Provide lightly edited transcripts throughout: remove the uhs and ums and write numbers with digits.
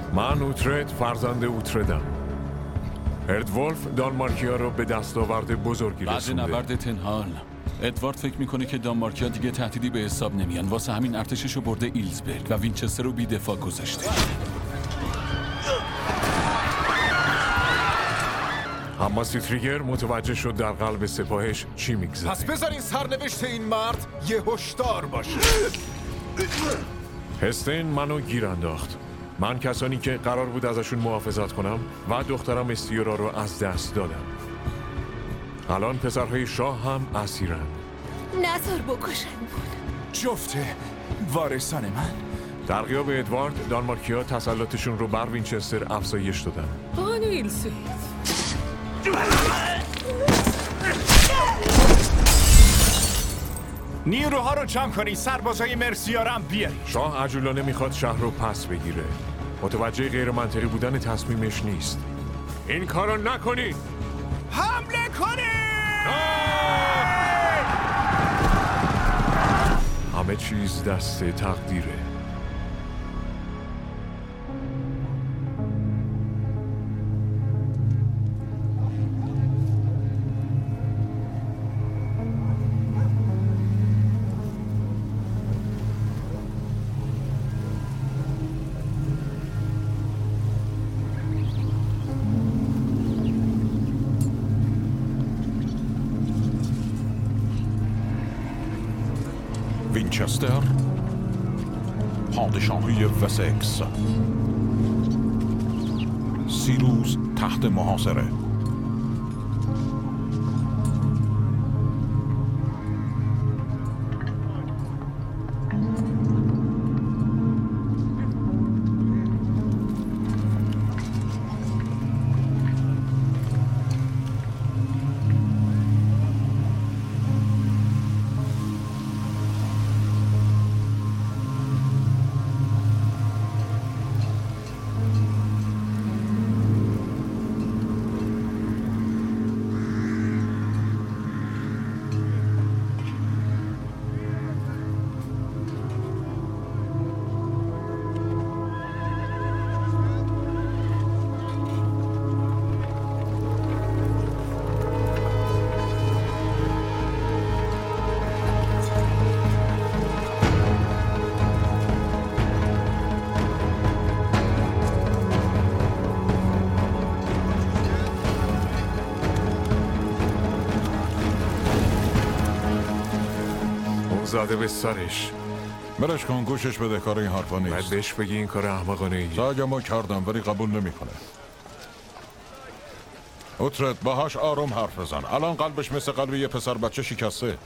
من اوترد فرزند اوتردم. اردولف دانمارکیا رو به دستاورد بزرگی رسونده. بعد نبرد تنهال ادوارد فکر میکنه که دانمارکیا دیگه تهدیدی به حساب نمیان، واسه همین ارتششو برده ایلزبرگ و وینچستر رو بی دفاع گذاشته. اما سیتریگر متوجه شد در قلب سپاهش چی میگذره. پس بذارین سرنوشت این مرد یه هشدار باشه. هستین منو گیر انداخت. من کسانی که قرار بود ازشون محافظت کنم و دخترم استیورا رو از دست دادم. الان پسرهای شاه هم اسیرن. نظر بکشن بود. جفت وارثان من. در غیاب ادوارد دانمارکیا تسلطشون رو بر وینچستر افزایش دادن. آنیلسی نیروها رو جمع کنی، سربازای مرسیارم بیاری. شاه عجولانه میخواد شهر رو پس بگیره. متوجه غیر منطقی بودن تصمیمش نیست. این کارو نکنی. حمله کنی! همه چیز دست تقدیره. وینچستر، پادشاهی وسکس، 30 روز تحت محاصره. زاده به سرش. برش کن، گوشش بده، کار این حرفا نیست. باید بهش بگی این کار احمقانه ای. سعی ما کردم ولی قبول نمیکنه. اوترد باهاش آروم حرف بزن. الان قلبش مثل قلب یه پسر بچه شکسته.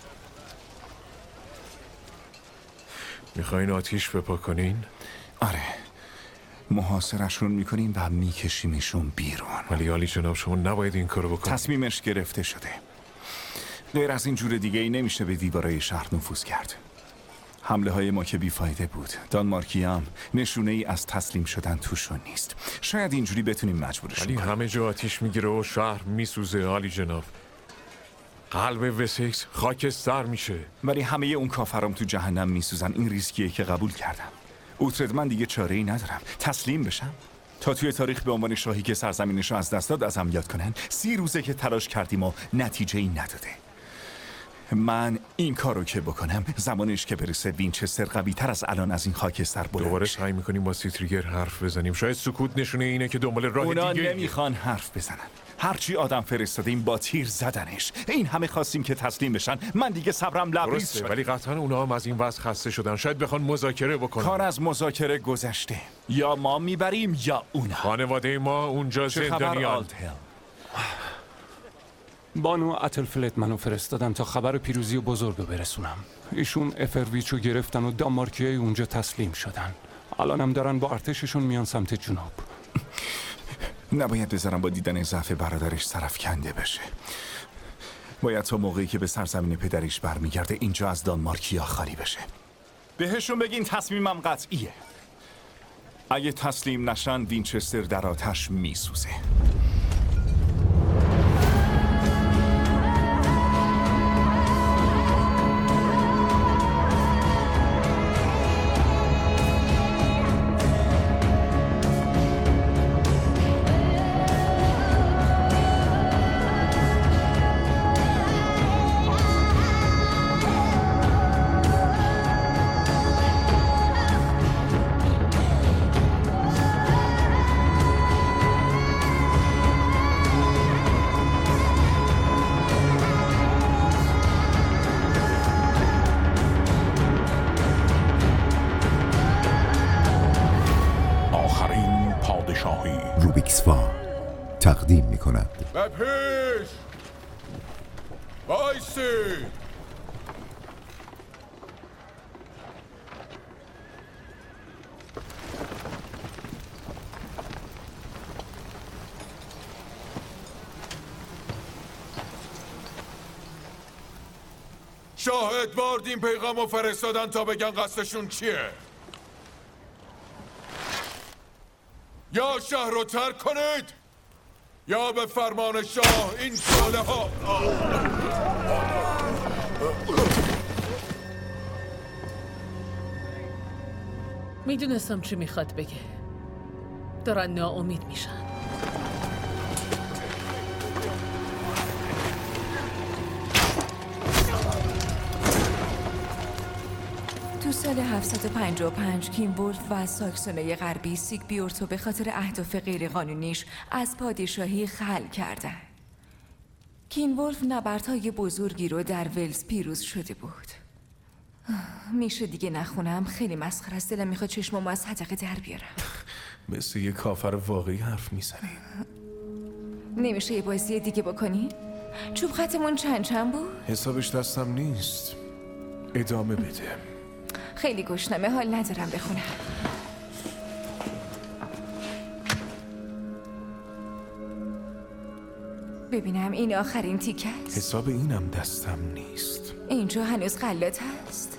میخواین آتیش بپا کنین؟ آره، محاصرشون میکنیم و میکشیمشون بیرون. ولی عالی جناب شما نباید این کارو بکنید. تصمیمش گرفته شده. غیر از این جور دیگه ای نمیشه به دیوارای شهر نفوذ کرد. حمله های ما که بیفایده بود. دانمارکیا هم نشونه ای از تسلیم شدن توشون نیست. شاید اینجوری بتونیم مجبورشون ولی کنیم. همه جا آتیش میگیره و شهر میسوزه عالی جناب. قلب وسکس خاکستر میشه. ولی همه اون کافرام تو جهنم میسوزن. این ریسکیه که قبول کردم. اوترد، من دیگه چاره ای ندارم. تسلیم بشم تا توی تاریخ به عنوان شاهی که سرزمینش رو از دست داد ازم یاد کنن. 30 روزه که تلاش کردیم و نتیجه ای نداده. من این کارو که بکنم، زمانش که برسه وینچستر قوی تر از الان از این خاکستر بلند دوباره میشه. سعی میکنیم با سیتریگر حرف بزنیم. شاید سکوت نشونه اینه که دنبال راه اونا دیگه. نمیخوان حرف بزنن. هرچی آدم فرستادیم با تیر زدنش. این همه خواستیم که تسلیم بشن. من دیگه صبرم لبریز شد. ولی قطعا اونا هم از این وضع خسته شدن. شاید بخوان مذاکره بکنن. کار از مذاکره گذشته. یا ما میبریم یا اونا. خانواده ما اونجا چه خبر زندانیان. آلتهل؟ بانو اتلفلت منو فرستادن تا خبر پیروزی بزرگ رو برسونم. ایشون افرویچ رو گرفتن و دانمارکیای اونجا تسلیم شدن. الانم دارن با ارتششون میان سمت جنوب. نباید بذارم با دیدن ضعف برادرش سرفکنده بشه. باید تا موقعی که به سرزمین پدریش برمیگرده اینجا از دانمارکیا خالی بشه. بهشون بگین تصمیمم قطعیه. اگه تسلیم نشن وینچستر در آتش میسوزه. شاهی. روبیکس فا تقدیم می کند. به پیش بایستی. شاه ادوارد این پیغام رو فرستادن تا بگن قصدشون چیه. یا شهر رو ترک کنید یا به فرمان شاه این ساله ها. میدونستم چی میخواد بگه. دارن ناامید میشن. تو سال 755 کینولف و ساکسونای غربی سیگبیورتو به خاطر اهداف غیرقانونیش از پادشاهی خلع کردن. کینولف نبردهای بزرگی رو در ولز پیروز شده بود. میشه دیگه نخونم، خیلی مسخره است. دلم میخواد چشمامو از حدقه در بیارم. مثل یه کافر واقعی حرف میزنی. نمیشه یه بازی دیگه بکنی؟ چوب خطمون چند بود؟ حسابش دستم نیست. ادامه بده. خیلی گشنمه، حال ندارم بخونم. ببینم این آخرین تیکه است. حساب اینم دستم نیست. اینجا هنوز غلات هست.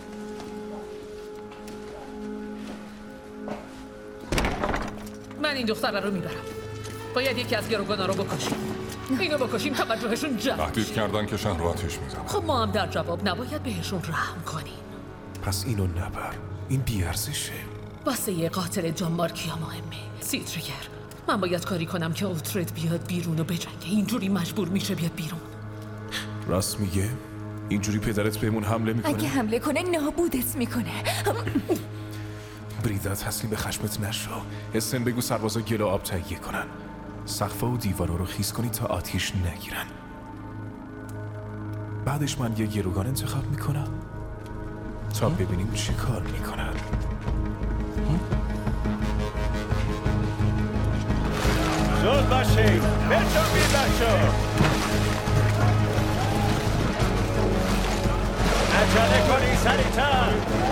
من این دختر رو میبرم. باید یکی از گروگانا رو بکشیم. اینو بکشیم توجهشون جلب. تهدید کردن که شهر رو آتش میزنن. خب ما هم در جواب نباید بهشون رحم کنیم. پس اینو نبر. این بیارزشه. واسه یه قاتل دانمارکیا مهمه. سیتریگر، من باید کاری کنم که اوترد بیاد بیرون و بجنگه. اینجوری مجبور میشه بیاد بیرون. راست میگه؟ اینجوری پدرت بهمون حمله میکنه؟ اگه حمله کنه نابودت میکنه. بریدا تسلیم به خشمت نشو. حسن بگو سربازا گل و آب تهیه کنن. سقفا و دیوارا رو خیس کنی تا آتیش نگیرن. بعدش من یه گروگان انتخاب میکنم تا ببینیم چی کار میکنن. زود باشید، بچنبید بچه. عجله کنی سریعتر.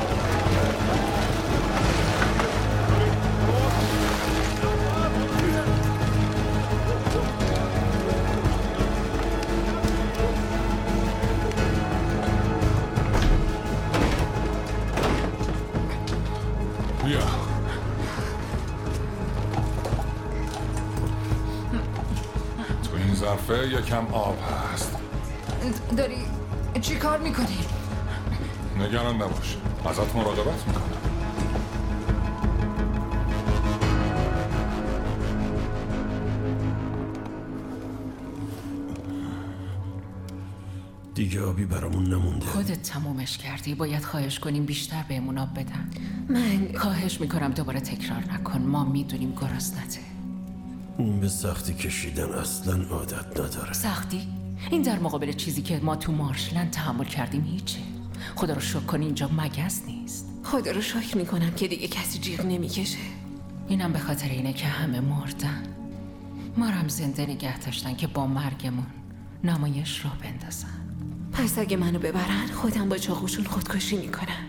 بیا. تو این ظرفه یکم آب هست. داری چی کار میکنی؟ نگران نباش، ازت مراقبت میکنم. دیگه آبی برامون نمونده. خودت تمومش کردی. باید خواهش کنیم بیشتر بهمون آب بدن. من خواهش میکنم دوباره تکرار نکن. ما میدونیم گرسنته. اون به سختی کشیدن اصلا عادت نداره. سختی؟ این در مقابل چیزی که ما تو مارشلند تحمل کردیم هیچه. خدا رو شکر کن اینجا مگس نیست. خدا رو شکر میکنم که دیگه کسی جیغ نمیکشه. اینم به خاطر اینه که همه مردن. ما هم زنده نگه داشتن که با مرگمون نمایش رو بندازن. پس اگه منو ببرن خودم با چاقوشون خودکشی میکنم.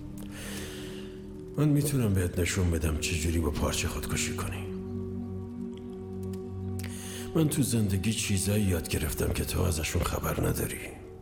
من میتونم بهت نشون بدم چجوری با پارچه خودکشی کنی. من تو زندگی چیزایی یاد گرفتم که تو ازشون خبر نداری.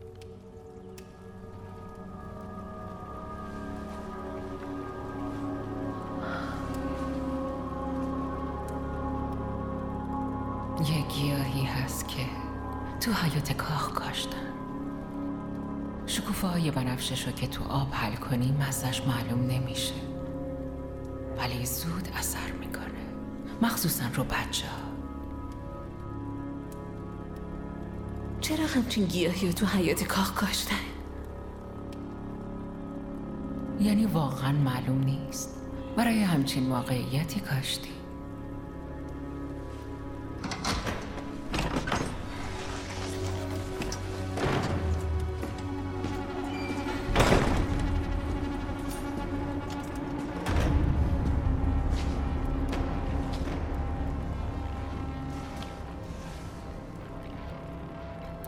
یه گیاهی هست که تو حیات کاخ کاشتن. شکوفه‌های بنفشش رو که تو آب حل کنی مزه‌اش معلوم نمیشه، ولی زود اثر میکنه، مخصوصا رو بچه‌ها. چرا همچین گیاهی رو تو حیات کاخ کاشتن؟ یعنی واقعا معلوم نیست. برای همچین موقعیتی کاشتی.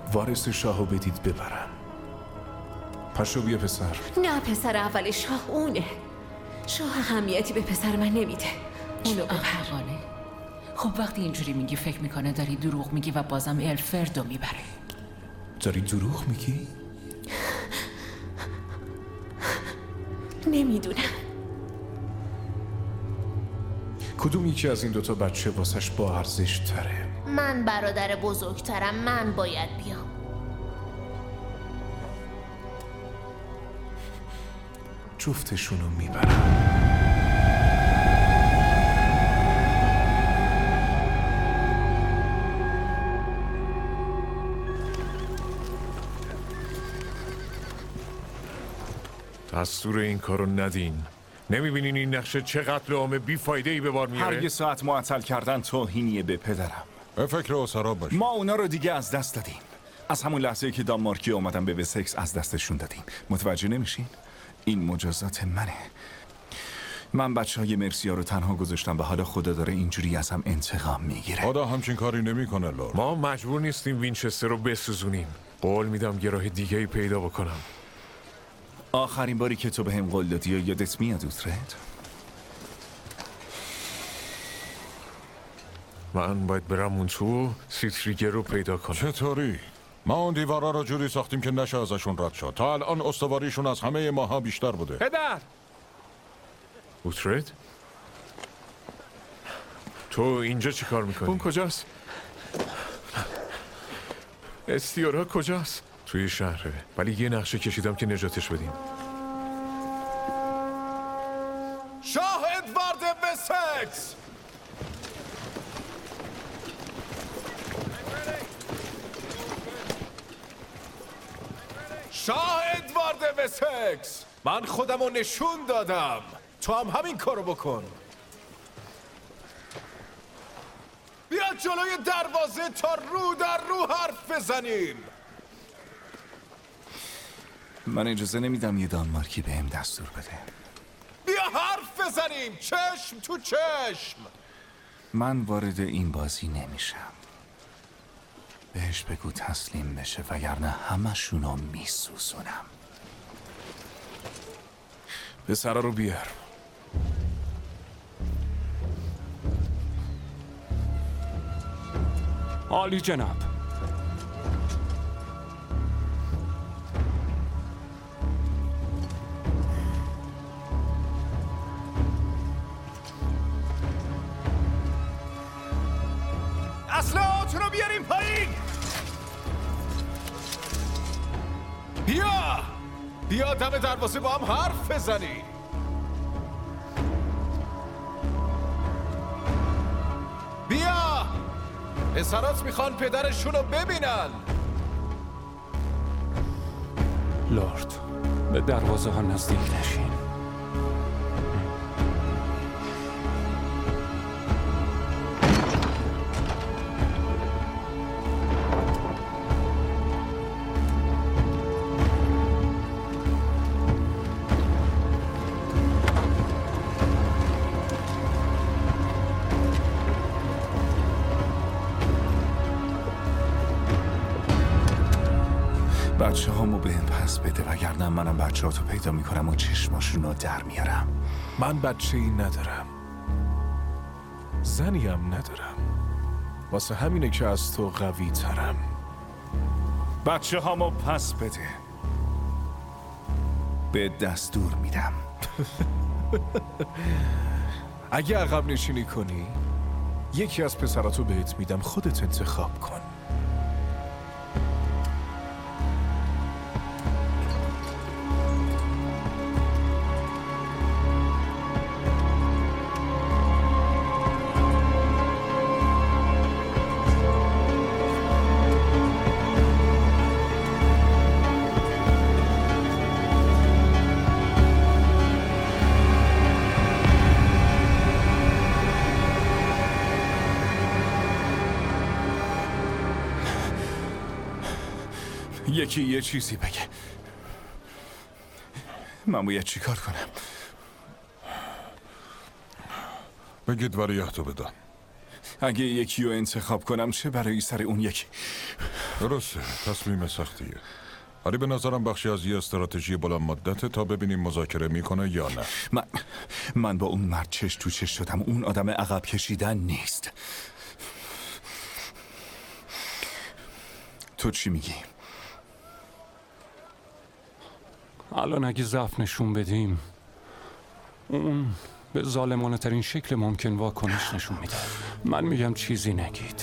وارث شاهو بدید ببرم. پاشو بیا پسر. نه پسر اول شاه اونه. شاه اهمیتی به پسر من نمیده. اونو احمقانه. خب وقتی اینجوری میگی فکر میکنه داری دروغ میگی و بازم الفردو میبره. داری دروغ میگی؟ نمیدونم. کدوم یکی از این دوتا بچه واسش با ارزش تره؟ من برادر بزرگترم، من باید بیام. جفتشونو میبرم. دستور این کارو ندین. نمیبینین این نقشه چه قتل عام بی‌فایده‌ای به بار میاره؟ هر یه ساعت معطل کردن توهینیه به پدرم. به فکر اسرا باش. ما اونا رو دیگه از دست دادیم. از همون لحظه‌ای که دانمارکی اومدن به وسکس از دستشون دادیم. متوجه نمیشین؟ این مجازات منه. من بچه‌های مرسیا رو تنها گذاشتم و حالا خدا داره اینجوری از هم انتقام میگیره. خدا همچین کاری نمیکنه لور. ما مجبور نیستیم وینچستر رو بسوزونیم. قول میدم یه راه دیگه‌ای پیدا بکنم. آخرین باری که تو بهم قول دادی و یادت میاد اوترد؟ من باید برم اون تو سیتریگر رو پیدا کنم. چطوری؟ ما اون دیوارا رو جوری ساختیم که نشه ازشون رد شد. تا الان استواریشون از همه ماها بیشتر بوده. پدر! اوترد؟ تو اینجا چی کار میکنی؟ اون کجاست؟ استیورا کجاست؟ توی شهره، ولی یه نقشه کشیدم که نجاتش بدیم. شاه ادوارد وسکس! شاه ادوارد وسکس! من خودم رو نشون دادم. تو هم همین کارو بکن. بیا جلوی دروازه تا رو در رو حرف بزنیم. من اجازه نمیدم یه دانمارکی بهم دستور بده. بیا حرف بزنیم چشم تو چشم. من وارد این بازی نمیشم. بهش بگو تسلیم بشه وگرنه همشونو میسوزونم. پسرا رو بیار. عالی جناب. اسلحه‌هاتون رو بیاریم پایین. بیا دم دروازه با هم حرف بزنی. بیا پسرات میخوان پدرشون رو ببینن. لورد، به دروازه ها نزدیک نشین. بچه هامو بهم پس بده وگرنه منم بچه هاتو پیدا میکنم و چشماشون رو در میارم. من بچه ای ندارم، زنیم ندارم، واسه همینه که از تو قوی ترم. بچه هامو پس بده. به دستور میدم. اگه عقب نشینی کنی یکی از پسراتو بهت میدم، خودت انتخاب کن. یکی یه چیزی بگه. من باید چی کار کنم؟ بگید ولیعهدو بدن. اگه یکی رو انتخاب کنم چه برای سر اون یکی؟ درسته، تصمیم سختیه، ولی به نظرم بخشی از یه استراتژی بلند مدته تا ببینیم مذاکره میکنه یا نه. من با اون مرد چش تو چش شدم. اون آدم عقب کشیدن نیست. تو چی میگی؟ الان اگه ضعف نشون بدیم اون به ظالمانه ترین شکل ممکن واکنش نشون میده. من میگم چیزی نگید.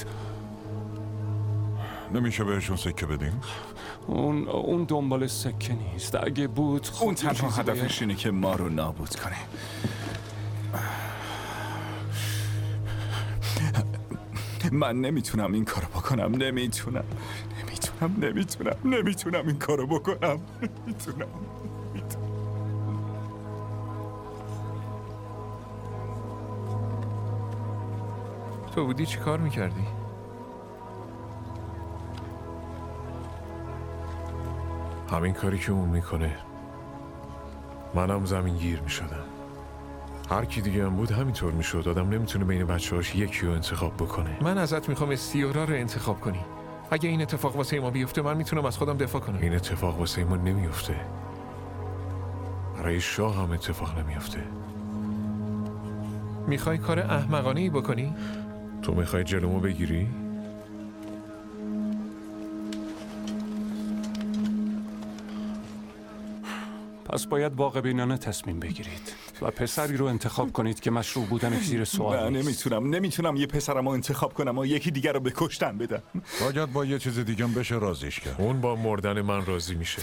نمیشه بهشون سکه بدیم؟ اون دنبال سکه نیست. اگه بود اون تنها هدفش اینه که ما رو نابود کنه. من نمیتونم این کارو بکنم. نمیتونم این کارو بکنم. نمیتونم. تو بودی چی کار میکردی؟ همین کاری که اون میکنه منم زمین گیر میشدم. هر کی دیگه هم بود همینطور میشد. آدم نمیتونه بین بچه‌هاش یکی رو انتخاب بکنه. من ازت میخوام استیورا رو انتخاب کنی. اگه این اتفاق واسه ما بیفته من میتونم از خودم دفاع کنم. این اتفاق واسه ما نمیفته. برای شاه هم اتفاق نمیفته. میخوای کار احمقانه‌ای بکنی؟ تو میخوای جلومو بگیری؟ پس باید واقع بینانه تصمیم بگیرید و پسری رو انتخاب کنید که مشروع بودن زیر سوال نیست. نمیتونم یه پسرم رو انتخاب کنم و یکی دیگر رو به کشتن بدم. باید با یه چیز دیگه بشه رازیش کرد. اون با مردن من راضی میشه.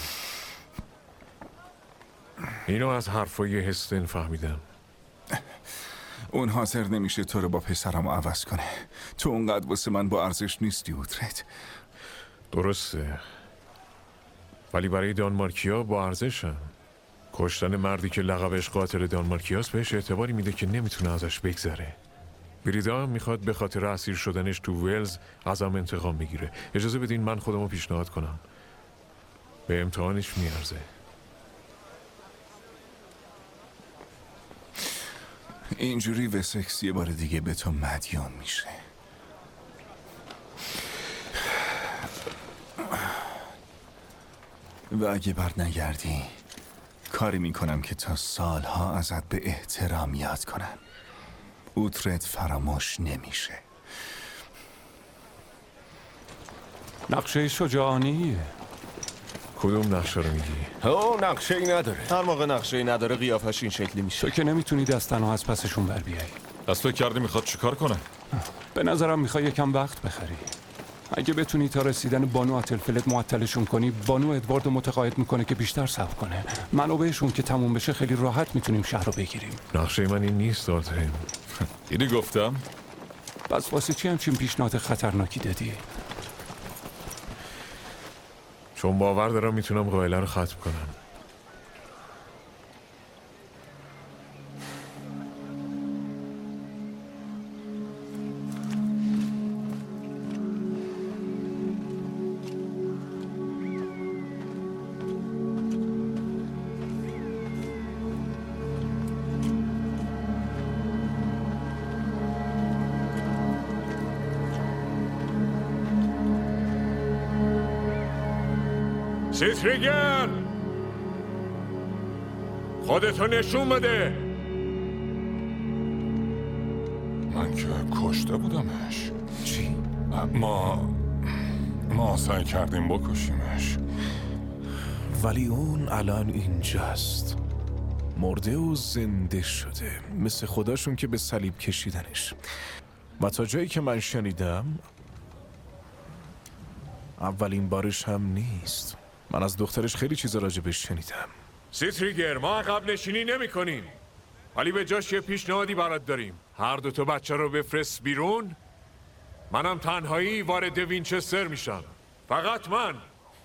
اینو از حرفای هستن فهمیدم. اون حاضر نمیشه تو رو با پسرم عوض کنه. تو اونقدر واسه من با ارزش نیستی اوترد. درسته، ولی برای دانمارکیا با ارزشن. کشتن مردی که لقبش قاتل دانمارکیاست بهش اعتباری میده که نمیتونه ازش بگذره. بریدا هم میخواد به خاطر اسیر شدنش تو ولز ازم انتقام بگیره. اجازه بدین من خودمو پیشنهاد کنم. به امتحانش میارزه. اینجوری وسکس یه بار دیگه به تو مدیون میشه. و اگه بر نگردی کاری میکنم که تا سالها ازت به احترام یاد کنن. اوترد فراموش نمیشه. نقشه شجاعانیه. کدوم نقشه رو میگی؟ نقشه ای نداره. هر موقع نقشه ای نداره قیافش این شکلی میشه. تو که نمیتونی دست تنها از پسشون بر بیایی. از تو کردی میخواد چیکار کنه؟ به نظرم میخوای یکم وقت بخری. اگه بتونی تا رسیدن بانو اتلفلت معطلشون کنی، بانو ادواردو متقاعد میکنه که بیشتر صبر کنه. منابعشون که تموم بشه خیلی راحت میتونیم شهر رو بگیریم. نقشه من این نیست دارتیم. اینی گفتم؟ بس واسه چی همچین پیشنهاد خطرناکی دادی؟ چون باور دارم میتونم قائله رو ختم کنم. سیتریگر خودتو نشون بده. من که کشته بودمش. چی؟ ما سعی کردیم بکشیمش، ولی اون الان اینجاست، مرده و زنده شده، مثل خداشون که به صلیب کشیدنش. و تا جایی که من شنیدم اولین بارش هم نیست. من از دخترش خیلی چیزا راجبش شنیدم. سیتریگر ما عقب نشینی نمی کنیم، ولی به جاش یه پیشنهادی برات داریم. هر دو تا بچه رو بفرست بیرون، منم تنهایی وارد وینچستر میشم. فقط من.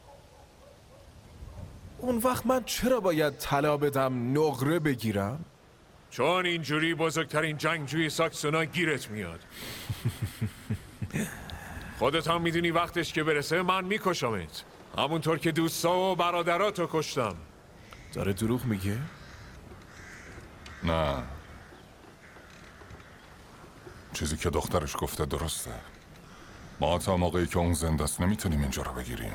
اون وقت من چرا باید طلا بدم نقره بگیرم؟ چون اینجوری بزرگترین جنگجوی ساکسونا گیرت میاد. خودت هم میدونی وقتش که برسه من میکشمت، همونطور که دوستا و برادراتو کشتم. داره دروغ میگه؟ نه، چیزی که دخترش گفته درسته. ما تا موقعی که اون زنده است نمیتونیم اینجا رو بگیریم.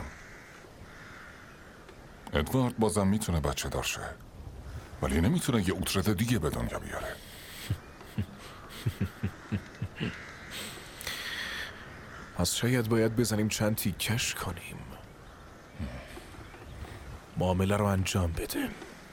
ادوارد بازم میتونه بچه دار شه، ولی نمیتونه یه اوترد دیگه به دنیا بیاره. پس شاید باید بزنیم چند تیکش کنیم. معامله رو انجام بده.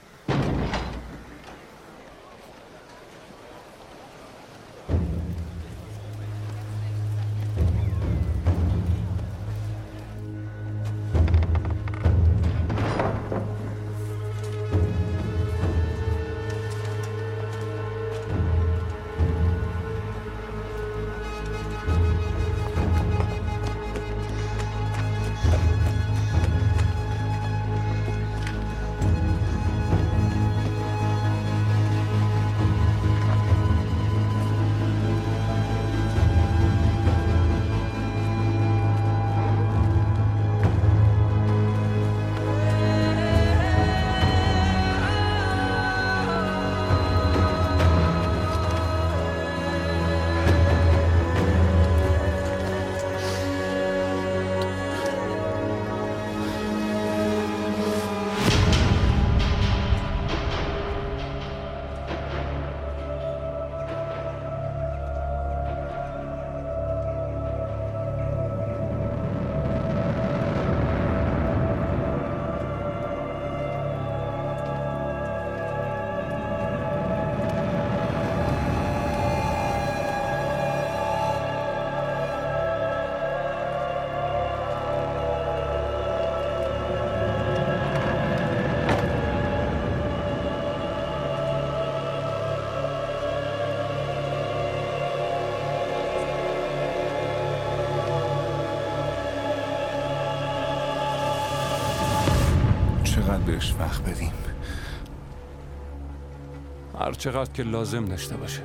چقدر بهش وقت بدیم؟ هر چقدر که لازم داشته باشه.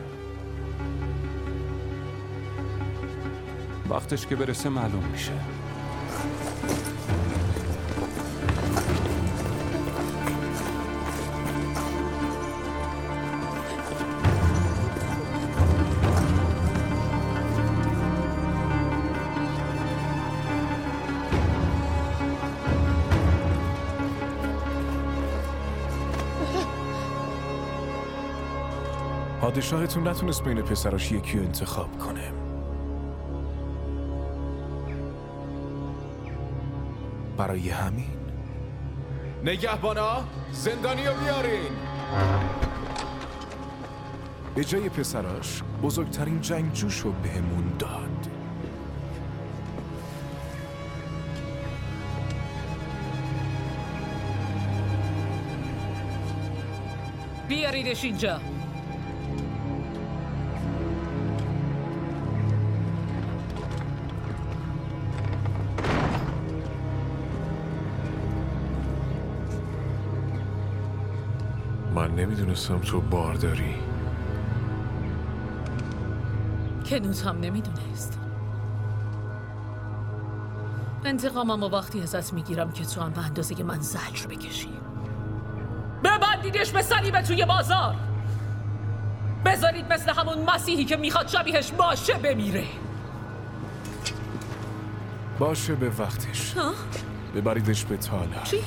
وقتش که برسه معلوم میشه. پادشاهتون نتونست بین پسراش یکی رو انتخاب کنه. برای همین نگهبانا زندانی رو بیارین. به جای پسراش بزرگترین جنگجوش رو بهمون داد. بیاریدش اینجا. من نمیدونستم تو بارداری. کنوت هم نمیدونست. انتقامم و وقتی ازت میگیرم که تو هم به اندازه من زجر بکشی. ببندیدش به صلیب توی بازار. بذارید مثل همون مسیحی که میخواد شبیهش باشه بمیره. باشه به وقتش. ببریدش به تالار. چی؟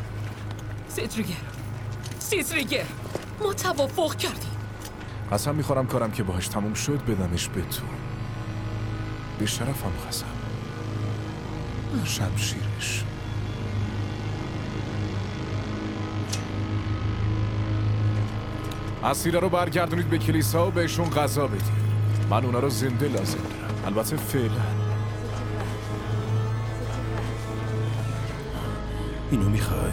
سیتریگر ما توافق کردیم. قسم میخورم کارم که باهاش تموم شد بدمش به تو. به شرفم قسم. شمشیرش. اسیرا رو برگردونید به کلیسا و بهشون غذا بدید. من اونا رو زنده لازم دارم. البته فعلا. اینو میخوای؟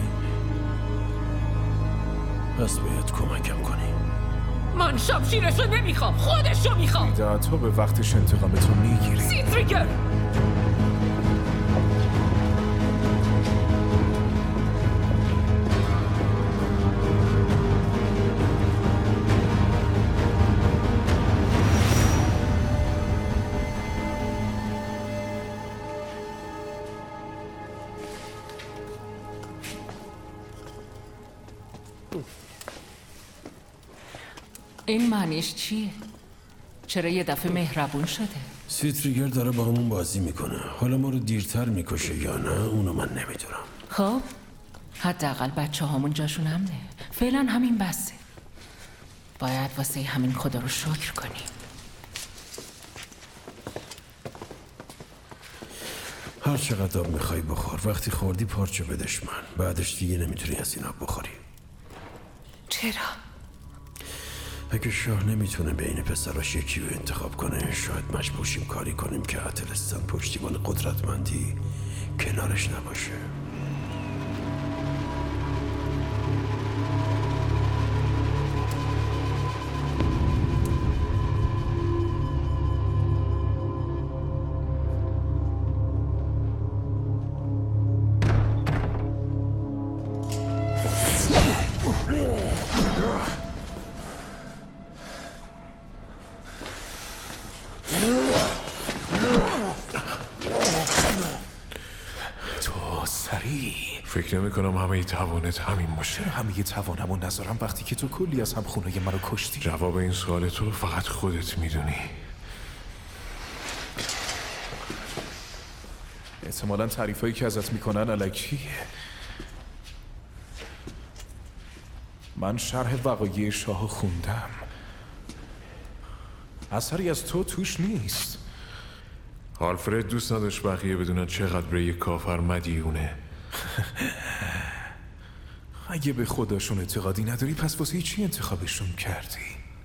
پس باید کمکم کنی. من شمشیرشو نمیخوام، خودشو میخوام. ایده تو به وقتش انتقامتو میگیری. سیتریگر این معنیش چیه؟ چرا یه دفعه مهربون شده؟ سیتریگر داره با همون بازی میکنه. حالا ما رو دیرتر میکشه یا نه اونو من نمیدونم. خب حداقل بچه هامون جاشون امنه. فعلا همین بسه. باید واسه همین خدا رو شکر کنیم. هر چقدر آب میخوای بخور. وقتی خوردی پارچه بدش من. بعدش دیگه نمیتونی از این آب بخوری. چرا؟ اگه شاه نمیتونه بین پسراش یکی رو انتخاب کنه، شاید مجبور شیم کاری کنیم که اتلستان پشتیبان قدرتمندی کنارش نباشه. فکر نمی کنم همه توانت همین باشه. چرا همه توانمو نذارم وقتی که تو کلی از هم خونه منو کشتی؟ جواب این سوال تو فقط خودت میدونی. احتمالاً تعریفایی که ازت میکنن الکیه. من شرح وقایع شاه خوندم. اثری از تو توش نیست. آلفرد دوست نداشت بقیه بدونن چقدر به یک کافر مدیونه. اگه به خداشون اعتقادی نداری پس واسه چی انتخابشون کردی؟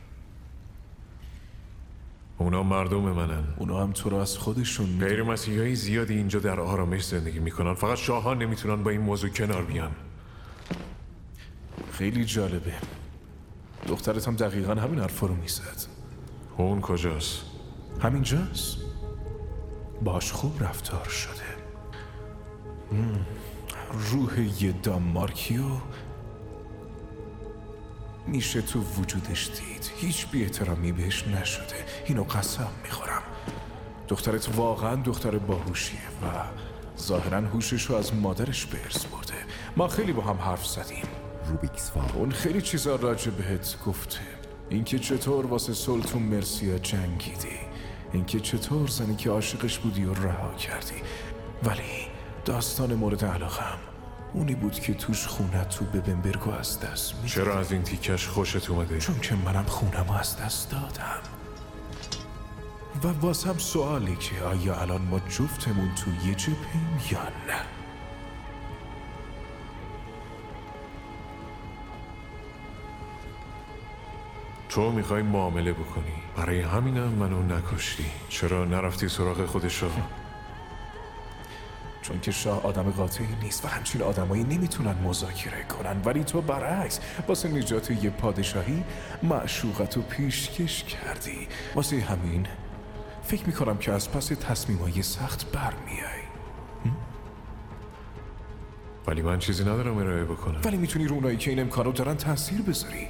اونا مردم منن. اونا هم تو رو از خودشون غیر مسیحیای زیادی اینجا در آرامش زندگی میکنن. فقط شاهان نمیتونن با این موضوع کنار بیان. خیلی جالبه. دخترت هم دقیقا همین حرفا رو میزد. اون کجاست؟ همینجاست. باش خوب رفتار شده. روح یه دانمارکیو میشه تو وجودش دید. هیچ بی احترامی بهش نشده. اینو قسم میخورم. دخترت واقعا دختر باهوشیه و ظاهرا هوششو از مادرش به ارث برده. ما خیلی با هم حرف زدیم. روبیکس فار. اون خیلی چیزا راجع بهت گفته. اینکه چطور واسه سلطون مرسیا جنگیدی، اینکه چطور زنی که عاشقش بودی و رها کردی. ولی داستان مورد علاقم اونی بود که توش خونت تو ببنبرگو از دست میدی. چرا از این تیکش خوشت اومده؟ چون که منم خونم از دست دادم. و واسم سوالی که آیا الان ما جفتمون تو یه جبهیم یا نه؟ تو میخوای معامله بکنی. برای همینم منو نکشتی. چرا نرفتی سراغ خود شاه؟ چون که شاه آدم قاطعی نیست و همچین آدمایی نمیتونن مذاکره کنن. ولی تو برعکس واسه نجات یه پادشاهی معشوقتو پیشکش کردی. واسه همین فکر میکنم که از پس تصمیمای سخت برمیای. ولی من چیزی ندارم ارائه بکنم. ولی میتونی رو اونایی که این امکانو دارن تاثیر بذاری.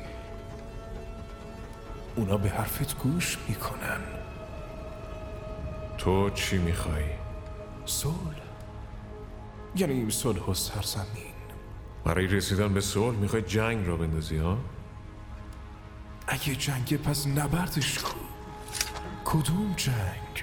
اونا به حرفت گوش میکنن. تو چی میخوای؟ صلح. یعنی صلح و سرزمین. برای رسیدن به صلح میخوای جنگ را بندازی ها؟ اگه جنگه پس نبردش کن. کدوم جنگ؟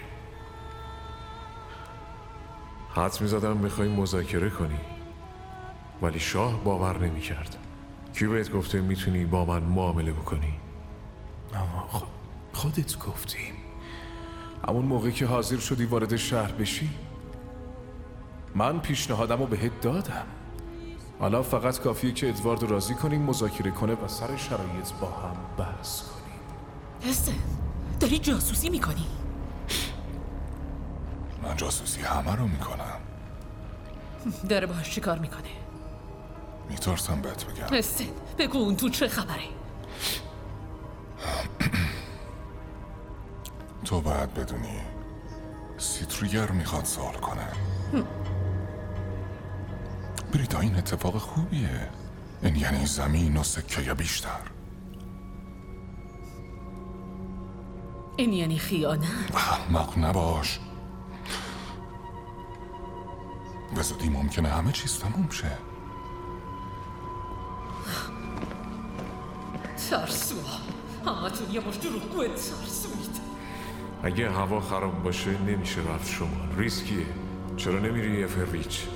حدس میزدم میخوای مذاکره کنی. ولی شاه باور نمیکرد. کی بهت گفته میتونی با من معامله بکنی؟ اما خودت گفتی. همون موقعی که حاضر شدی وارد شهر بشی من پیشنهادمو بهت دادم. حالا فقط کافیه که ادوارد رو راضی کنیم مذاکره کنه و سر شرایط با هم بحث کنیم. استن داری جاسوسی میکنی؟ من جاسوسی همه رو میکنم. داره باهاش چی کار میکنه؟ میترسم بهت بگم. استن بگو اون تو چه خبره؟ تو باید بدونی سیتریگر میخواد سوال کنه. بریدا این اتفاق خوبیه. این یعنی زمین و سکه بیشتر. این یعنی خیانت. احمق نباش. به زودی ممکنه همه چیز تموم شه. ترسوها همتون یه مشت دروغگو ترسوید. اگه هوا خراب باشه نمیشه رفت شمال، ریسکیه. چرا نمیری افریچ؟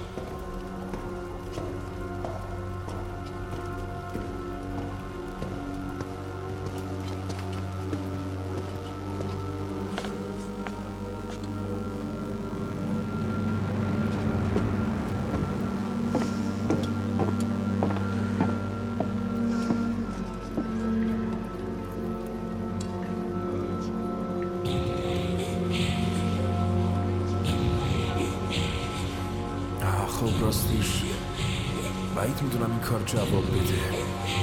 خب راستش بعید میدونم این کار جواب بده.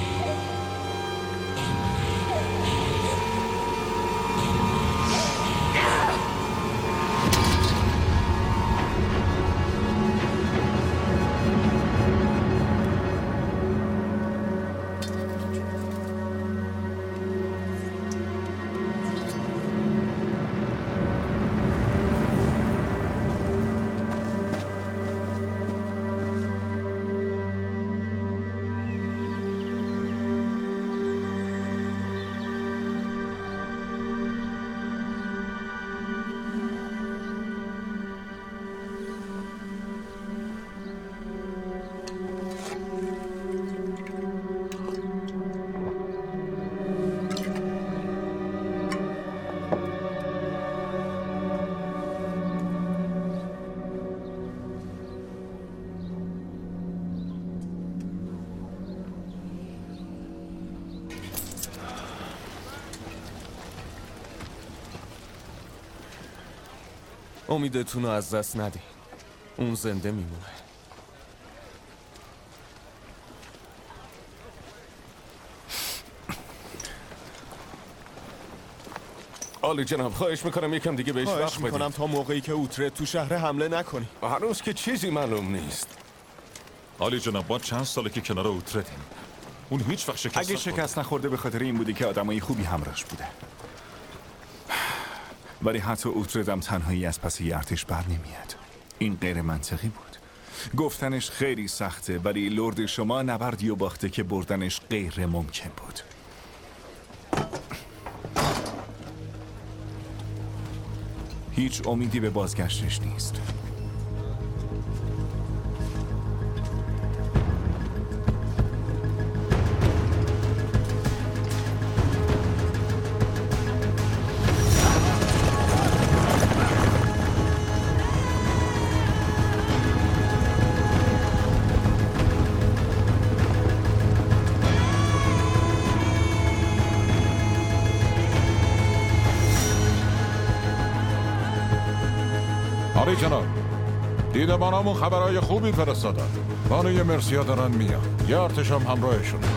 امیدتون رو از دست ندین. اون زنده میمونه. عالی جناب، خواهش میکنم یکم دیگه بهش وقت بدید. میکنم تا موقعی که اوترد تو شهر حمله نکنی. هنوز که چیزی معلوم نیست. عالی جناب، ما چند ساله که کنار اوتردیم. اون هیچ وقت شکست اگه شکست نخورده به خاطر این بودی که آدمای خوبی همراهش بوده. ولی حتی اوتردم تنهایی از پس یه ارتش بر نمیاد. این غیر منطقی بود. گفتنش خیلی سخته، ولی لرد شما نبردی و باخته که بردنش غیر ممکن بود. هیچ امیدی به بازگشتش نیست. آره جناب، دیدبانامون خبرهای خوبی فرستادن. بانوی مرسیا دارن میان. یه ارتش هم همراهشونه.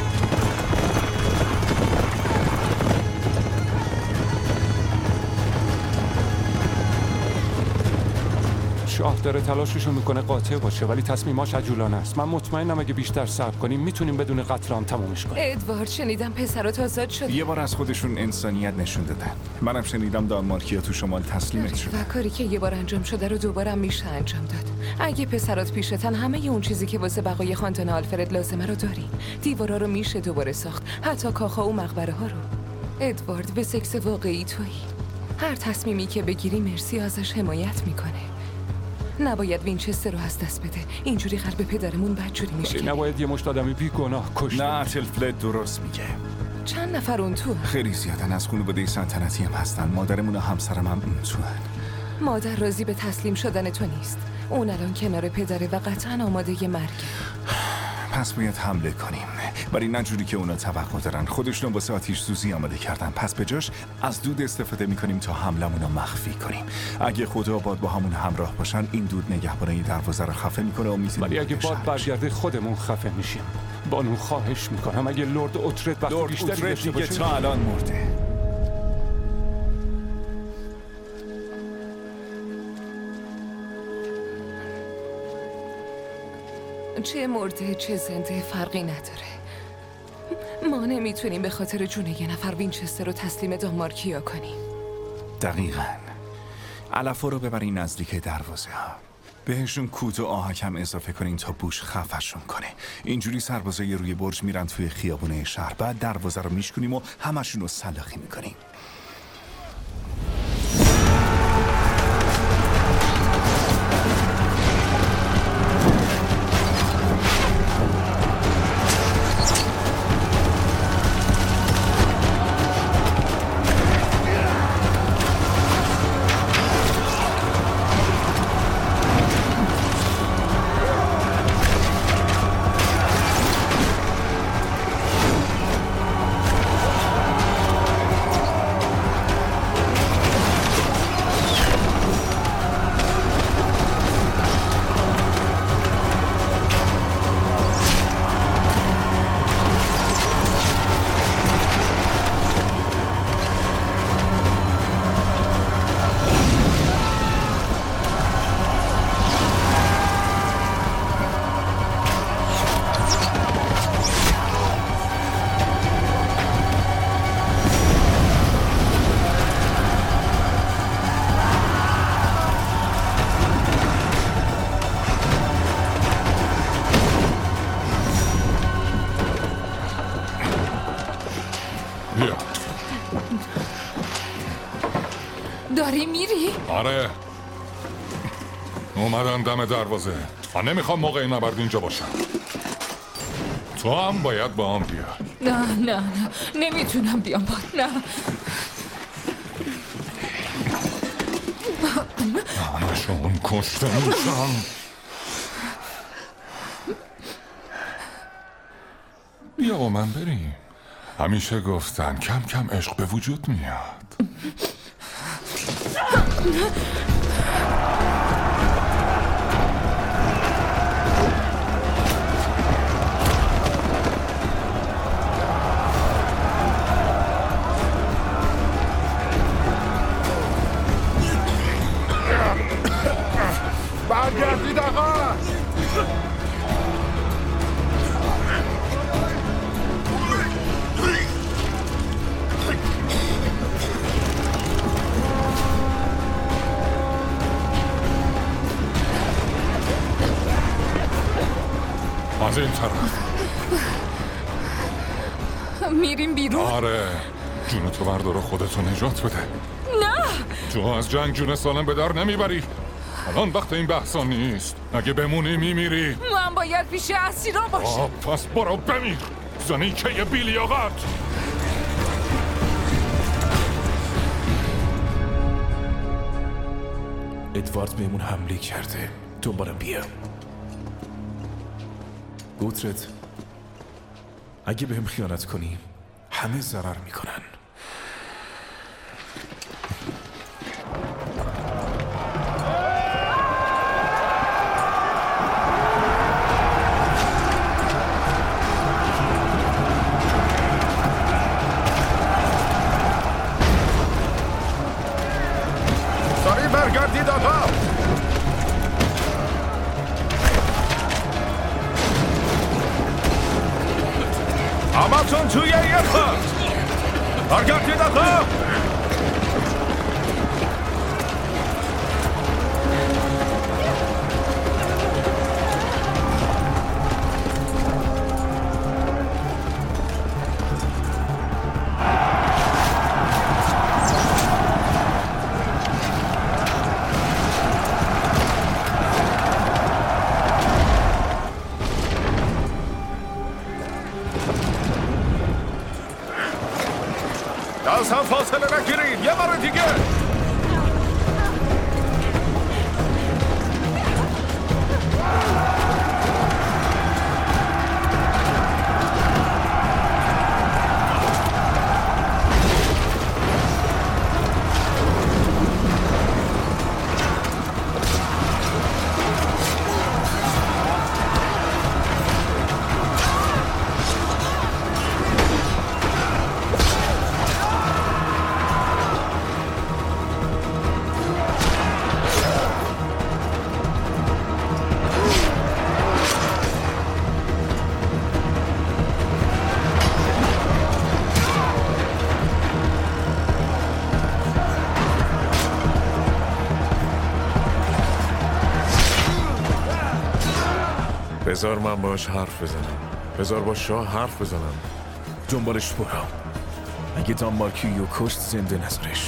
شاه داره تلاششو میکنه قاطع باشه، ولی تصمیماش عجولانه است. من مطمئنم اگه بیشتر صبر کنیم میتونیم بدون قتل عام تمومش کنیم. ادوارد، شنیدم پسرات آزاد شد. یه بار از خودشون انسانیت نشون دادن. منم شنیدم دانمارکیا تو شمال تسلیمت شد. و کاری که یه بار انجام شده رو دوباره میشه انجام داد. اگه پسرات پیشتن همه اون چیزی که واسه بقای خاندان آلفرد لازمه رو داریم. دیوارا رو میشه دوباره ساخت، حتی کاخا و مقبره ها رو. ادوارد، به سکس واقعی تویی. هر تصمیمی که بگیری مرسی ازش حمایت میکنه. نباید وینچستر رو از دست بده. اینجوری قلب پدرمون بدجوری میشه. نباید یه مشت آدمی بیگناه کشت. نه، اتلفلد درست میگه. چند نفر اون تو؟ خیلی زیادن. از خانواده سلطنتی هم هستن. مادرمون و همسرم هم اون تو هن. مادر راضی به تسلیم شدن تو نیست. اون الان کنار پدره و قطعا آماده مرگه. پس باید حمله کنیم، ولی نه جوری که اونا توقع دارن. خودشون واسه آتش سوزی آماده کردن. پس به جاش از دود استفاده میکنیم تا حملمون رو مخفی کنیم. اگه خدا باد با همون همراه باشن، این دود نگهبان دروازه رو خفه میکنه و میتونیم. ولی اگه باد برگرده خودمون خفه میشیم. بانو خواهش میکنم اگه لرد اوترد وقت بیشتری داشته باشه. تا الان مرده. چه مرده چه زنده فرقی نداره. ما نمیتونیم به خاطر جون یه نفر وینچستر رو تسلیم دانمارکیا کنیم. دقیقاً. علفا رو ببرین نزدیک دروازه ها. بهشون کوت و آهکم اضافه کنین تا بوش خفشون کنه. اینجوری سربازای روی برج میرن توی خیابونه شهر. بعد دروازه رو میشکنیم و همشون رو سلاخی میکنیم. داری میری؟ آره اومدم دم دروازه. من نمیخوام موقع نبرد اینجا باشم. تو هم باید با هم بیا. نه نمیتونم بیام با. نه همشون کشته میشم. بیا با من بریم. همیشه گفتن کم کم عشق به وجود میاد. برگردید آقا. از این طرف. میریم بیرون؟ آره جون تو بردار و خودتو نجات بده. نه تو از جنگ جون سالم به در نمیبری. الان وقت این بحثا نیست. اگه بمونی میمیری. من باید پیش اسیرا باشم. پس برو بمیر. زنی که یه بیلیاقت. ادوارد بهمون حمله کرده. دنبالم بیا. اوترد اگه بهم خیانت کنی همه ضرر میکنن. سریع برگردید آقا. همتون توی یه خط برگردید آقا. از هم فاصله نگیرید. یه بار دیگه. بذار من باش حرف بزنم. بذار با شاه حرف بزنم. دنبالش برو. اگه دانمارکیو کشت زنده نذارش.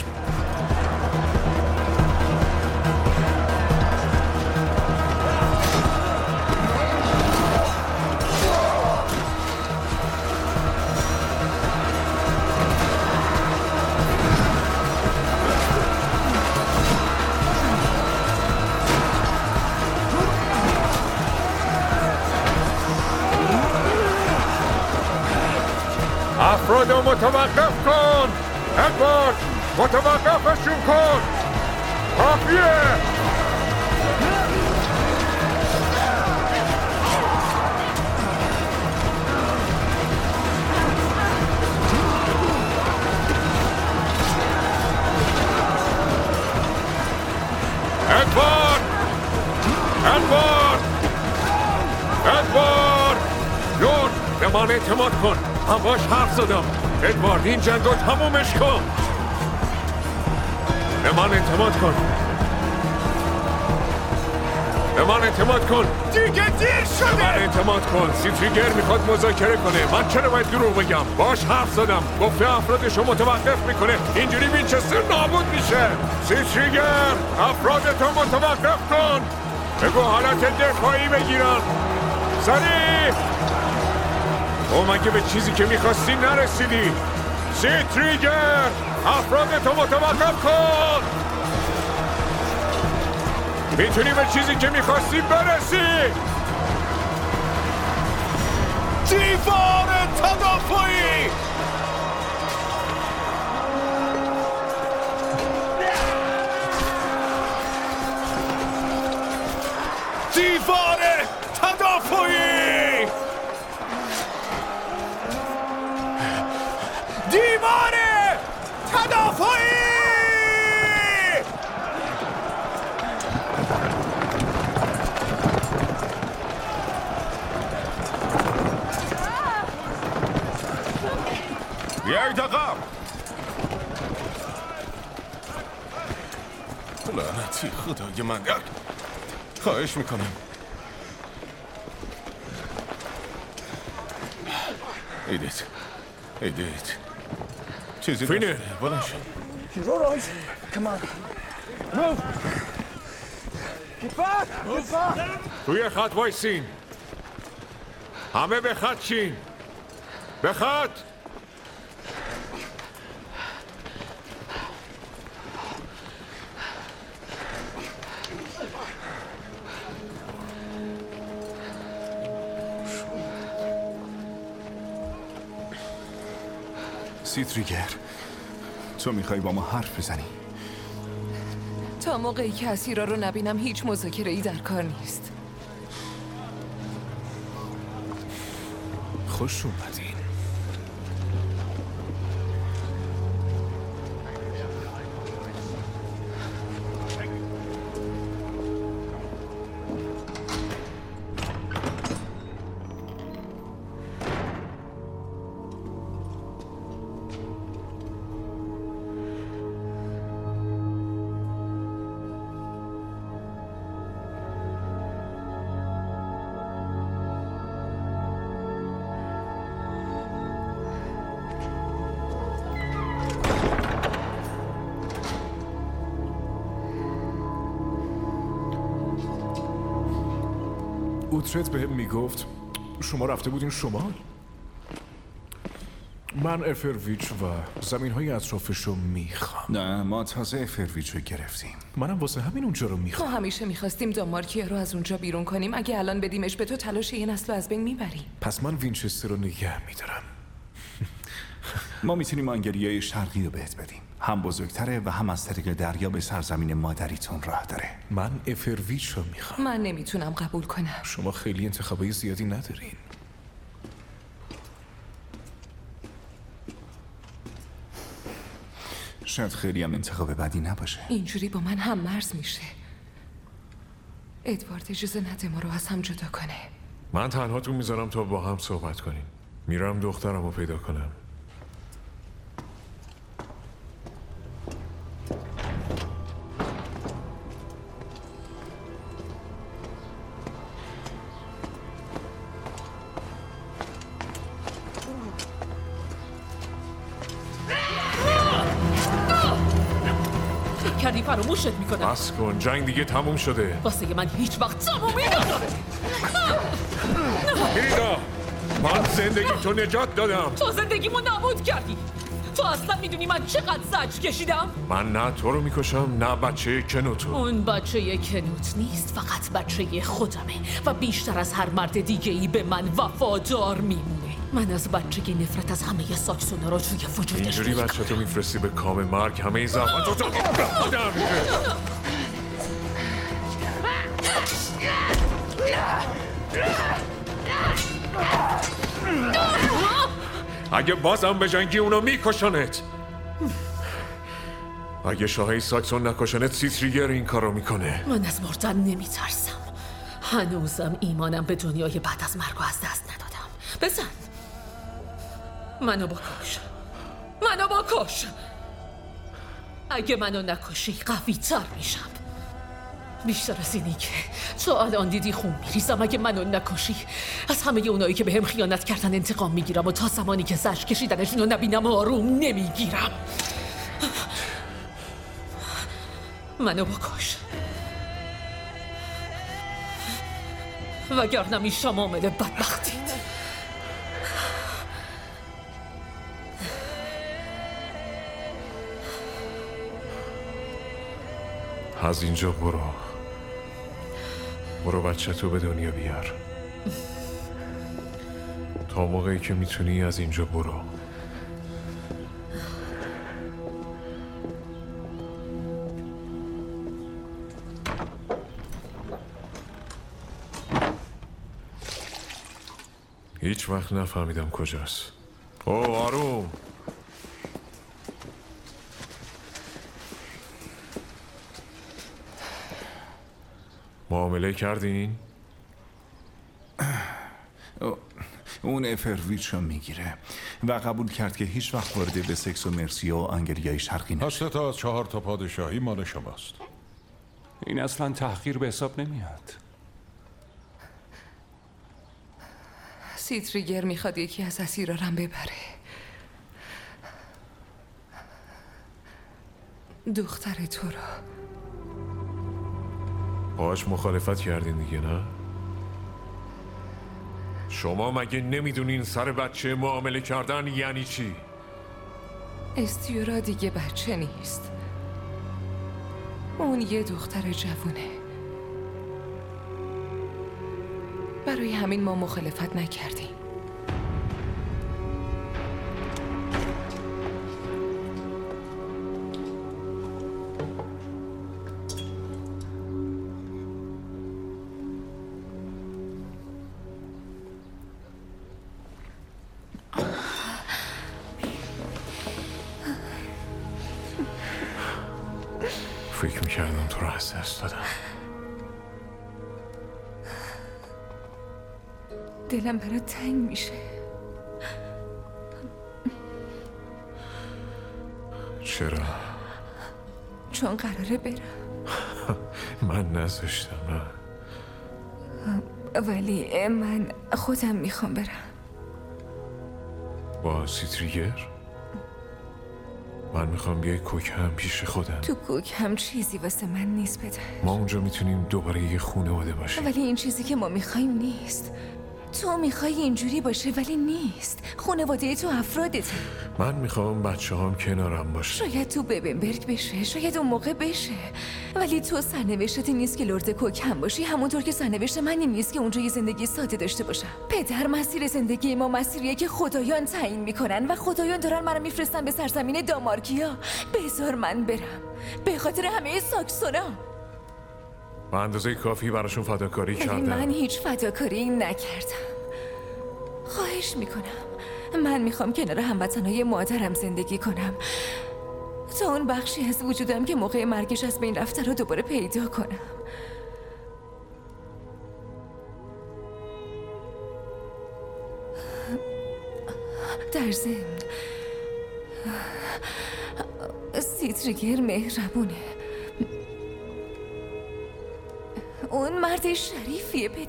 افرادو متوقف کن. ادوارد متوقفشون کن. کافیه. ادوارد یون به من اعتماد کن. من باش حرف زدم. ادوارد این جنگو تمومش کن. به من اعتماد کن. به من اعتماد کن. دیگه دیر شده. به من اعتماد کن. سیتریگر میخواد مذاکره کنه. من چرا باید دروغ بگم؟ باش حرف زدم. گفته افرادشو متوقف میکنه. اینجوری وینچستر نابود میشه. سیتریگر افرادتو متوقف کن. بگو حالت دفاعی بگیرن. سریع. او مگه به چیزی که میخواستی نرسیدی. سیتریگر افرادتو متوقف کن. میتونی به چیزی که میخواستی برسی. دیوار تدافعی. دیوار تدافعی. دیوار تدافعی. بیایید عقب. لعنتی خدای من. خواهش میکنم. ایدیت چیزی فینه بلند شد. توی خط وایسین. همه به خط چین. به خط. سیتریگر تو میخوای با ما حرف بزنی؟ تا موقعی که اسیرا رو نبینم هیچ مذاکره‌ای در کار نیست. خوش اومدین. اوترت بهم میگفت شما رفته بودین شمال. من افرویچ و زمین‌های اطرافش رو میخوام. نه ما تازه افرویچ رو گرفتیم. منم واسه همین اونجا رو میخوام. ما همیشه میخواستیم دانمارکیا رو از اونجا بیرون کنیم. اگه الان بدیمش به تو تلاش یه نسل رو از بین میبریم. پس من وینچستر رو نگه میدارم. ما میتونیم آنگلیای شرقی رو بهت بدیم. هم بزرگتره و هم از طریق دریا به سرزمین مادریتون راه داره. من افرویچ رو میخوام. من نمیتونم قبول کنم. شما خیلی انتخابای زیادی ندارین. شاید خیلی هم انتخاب بدی نباشه. اینجوری با من هم مرز میشه. ادوارد اجازه نده ما رو از هم جدا کنه. من تنهاتون میذارم تا با هم صحبت کنیم. میرم دخترم رو پیدا کنم. کردی فراموشت میکنم. بس کن، جنگ دیگه تموم شده. واسه من هیچ وقت تمومی نداره. هیدا، من زندگی تو نجات دادم. تو زندگیمو نابود کردی. تو اصلا میدونی من چقدر زجر کشیدم؟ من نه تو رو میکشم نه بچه کنوتو. اون بچه کنوت نیست، فقط بچه خودمه و بیشتر از هر مرد دیگه ای به من وفادار میمونه. من از بچگی نفرت از همه ساکسونا رو توی وجودش اینجوری بچه تو میفرستی به کام مرگ. همه زحمت تو آدم میره. اگه بازم به جنگی اونو میکشنت. اگه شاهی ساکسون نکشنت سیتریگر این کارو میکنه. من از مردن نمیترسم. هنوزم ایمانم به دنیای بعد از مرگ از دست ندادم. بزن منو بکش. منو بکش. اگه منو نکشی قوی تر میشم بیشتر از اینی که تو الان دیدی خون میریزم اگه منو نکشی از همه اونایی که بهم خیانت کردن انتقام میگیرم و تا زمانی که زجر کشیدنشون رو نبینم آروم نمیگیرم. منو بکش وگرنه میشم عامل بدبختیت. از اینجا برو بچه تو به دنیا بیار. تا موقعی که میتونی از اینجا برو. هیچ وقت نفهمیدم کجاست. آروم. معامله کردین؟ اون افرویچ رو میگیره و قبول کرد که هیچ وقت وارد به سکس و مرسیا و آنگلیای شرقی نشه. 8 تا از 4 تا پادشاهی مال شماست. این اصلا تحقیر به حساب نمیاد. سیتریگر میخواد یکی از اسیرارم ببره. دختر تو رو. باهاش مخالفت کردین دیگه نه؟ شما مگه نمیدونین سر بچه معامله کردن یعنی چی؟ استیورا دیگه بچه نیست. اون یه دختر جوونه. برای همین ما مخالفت نکردیم. فکر میکردم تو رو از دست دادم. دلم برات تنگ میشه. چرا؟ چون قراره برم. من نذاشتم نه. ولی من خودم میخوام برم. با سیتریگر؟ من میخوام یه کوک هم پیش خودم. تو کوک هم چیزی واسه من نیست پدر. ما اونجا میتونیم دوباره یه خانواده باشیم. ولی این چیزی که ما میخوایم نیست. تو میخوای اینجوری باشه ولی نیست. خانواده تو افرادته. من میخوام بچه هم کنارم باشه. شاید تو ببنبرگ بشه، شاید اون موقع بشه، ولی تو سرنوشتی نیست که لرد کوک هم باشی، همونطور که سرنوشت من این نیست که اونجا یه زندگی ساده داشته باشم. پدر، مسیر زندگی ما مسیریه که خدایان تعیین میکنن و خدایان دارن منو میفرستن به سرزمین دامارکیا. بذار من برم به خاطر همه ساکسونا. به اندازه کافی براشون فداکاری کردم. من هیچ فداکاری نکردم. خواهش میکنم. من میخوام کنار هموطنهای مادرم زندگی کنم تا اون بخشی از وجودم که موقع مرگش از بین رفته رو دوباره پیدا کنم. در ضمن سیتریگر مهربونه. اون مرد شریفیه پدر.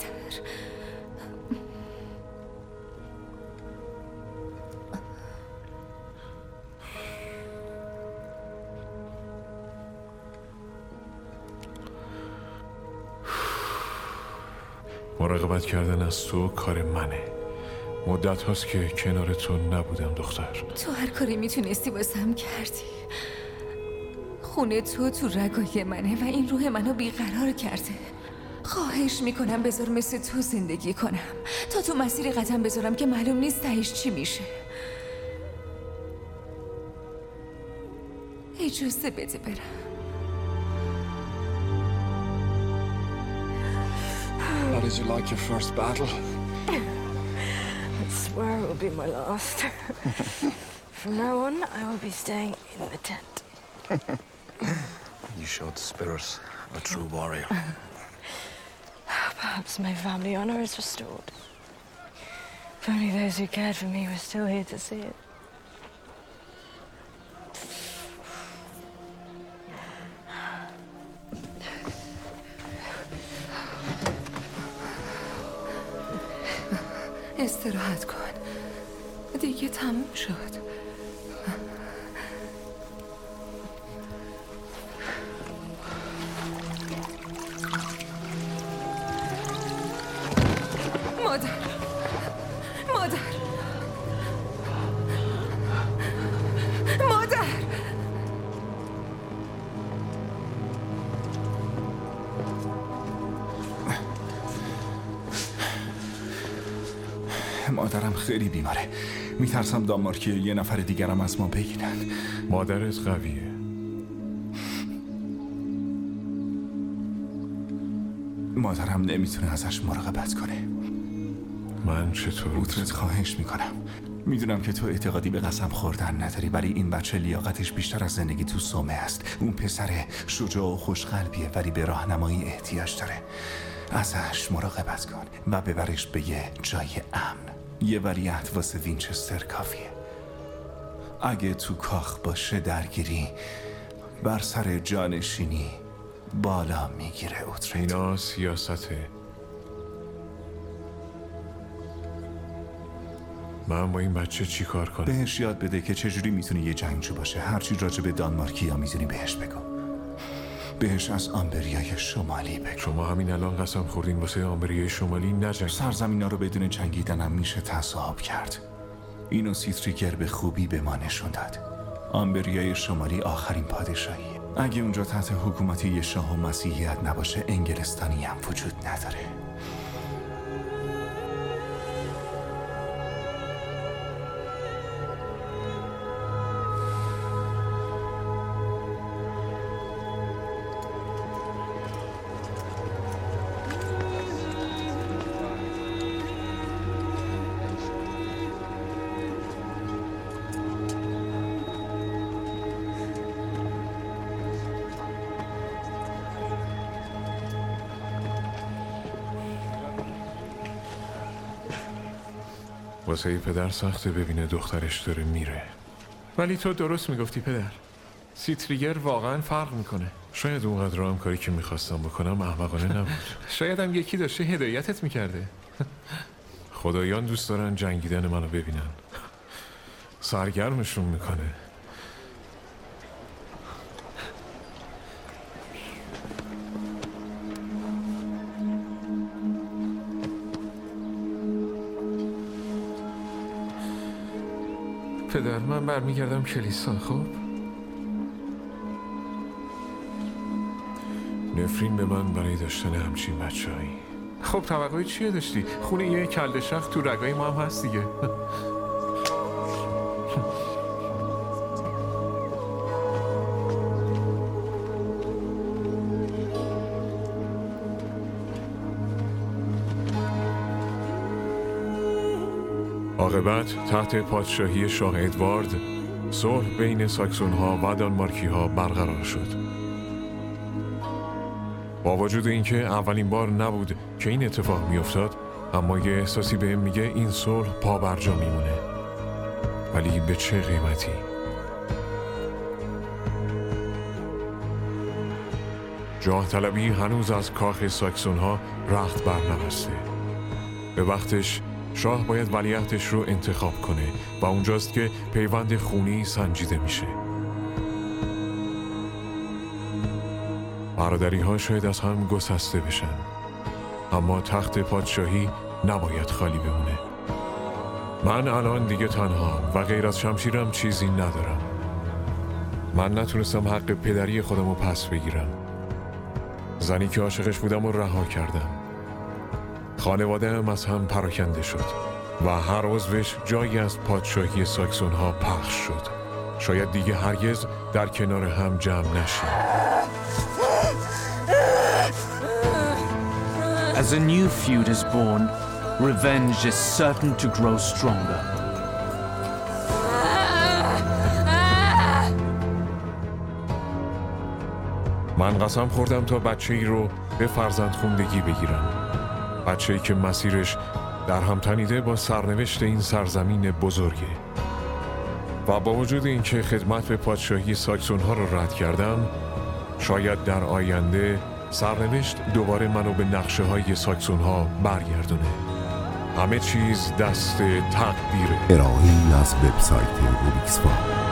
مراقبت کردن از تو کار منه. مدت هاست که کنار تو نبودم دختر. تو هر کاری میتونستی واسم کردی. خونه تو رگای منه و این روح منو بیقرار کرده. خواهش میکنم بذار مثل تو زندگی کنم تا تو مسیر قدم بذارم که معلوم نیست تهش چی میشه. اجازه بده برم. How did you like your first battle? I swear it will be my last. From now on, I will be staying in the tent. You showed the spirit of a true warrior. Perhaps my family honor is restored. If only those who cared for me were still here to see it. استراحت کن. دیگه تموم شد. مادر مادر مادر مادرم خیلی بیماره. میترسم دانمارکی یه نفر دیگرم از ما بگیرن. مادرت قویه. مادرم نمیتونه ازش مراقبت کنه. من چطور؟ اوترد خواهش میکنم. میدونم که تو اعتقادی به قسم خوردن نداری، ولی این بچه لیاقتش بیشتر از زندگی تو سومه است. اون پسر شجاع و خوشقلبیه ولی به راهنمایی احتیاج داره. ازش مراقبت کن و ببرش به یه جای امن. یه ولیعهد واسه وینچستر کافیه. اگه تو کاخ باشه درگیری بر سر جانشینی بالا میگیره. اوترد اینا سیاسته. من با این بچه چی کار کنم؟ بهش یاد بده که چجوری میتونه یه جنگجو باشه. هرچی راجع به دانمارکی ها میدونی بهش بگو. بهش از آمبریای شمالی بگو. شما همین الان قسم خوردین واسه آمبریای شمالی نجنگ. سرزمین ها رو بدون جنگیدن هم میشه تصاحب کرد. اینو سیتریگر به خوبی به ما نشون داد. آمبریای شمالی آخرین پادشاهیه. اگه اونجا تحت حکومتی یه شاه و مسیحیت نباشه انگلستانی هم وجود نداره. واسه پدر سخته ببینه دخترش داره میره. ولی تو درست میگفتی پدر. سیتریگر واقعا فرق میکنه. شاید اونقدر هم کاری که میخواستم بکنم احمقانه نبود. شاید هم یکی داشته هدایتت میکرده. خدایان دوست دارن جنگیدن منو ببینن. سرگرمشون میکنه. پدر من برمیگردم کلیسا. خب نفرین به من برای داشتن همچین بچه‌هایی. خب توقعی چیه داشتی؟ خونه یه کلده شخ تو رگای ما هم هست دیگه. عاقبت تحت پادشاهی شاه ادوارد صلح بین ساکسون ها و دانمارکی ها برقرار شد. با وجود اینکه اولین بار نبود که این اتفاق میافتاد، اما یه احساسی بهم میگه این صلح پا برجا میمونه. ولی به چه قیمتی؟ جاه طلبی هنوز از کاخ ساکسون ها رخت بر نبسته. به وقتش شاه باید ولیعهدش رو انتخاب کنه و اونجاست که پیوند خونی سنجیده میشه. برادری ها شاید از هم گسسته بشن، اما تخت پادشاهی نباید خالی بمونه. من الان دیگه تنها و غیر از شمشیرم چیزی ندارم. من نتونستم حق پدری خودم رو پس بگیرم. زنی که عاشقش بودم رو رها کردم. خانواده هم از هم پراکنده شد و هر عضوش جایی از پادشاهی ساکسون ها پخش شد. شاید دیگه هرگز در کنار هم جمع نشیم. As a new feud is born, revenge is certain to grow stronger. من قسم خوردم تا بچه‌ای رو به فرزندخوندگی بگیرم. بچه‌ای که مسیرش در هم تنیده با سرنوشت این سرزمین بزرگه. و با وجود اینکه خدمت به پادشاهی ساکسون ها رو رد کردم، شاید در آینده سرنوشت دوباره منو به نقشه های ساکسون ها برگردونه. همه چیز دست تقدیره. ارائه‌ای از وبسایت اوبیکسفا.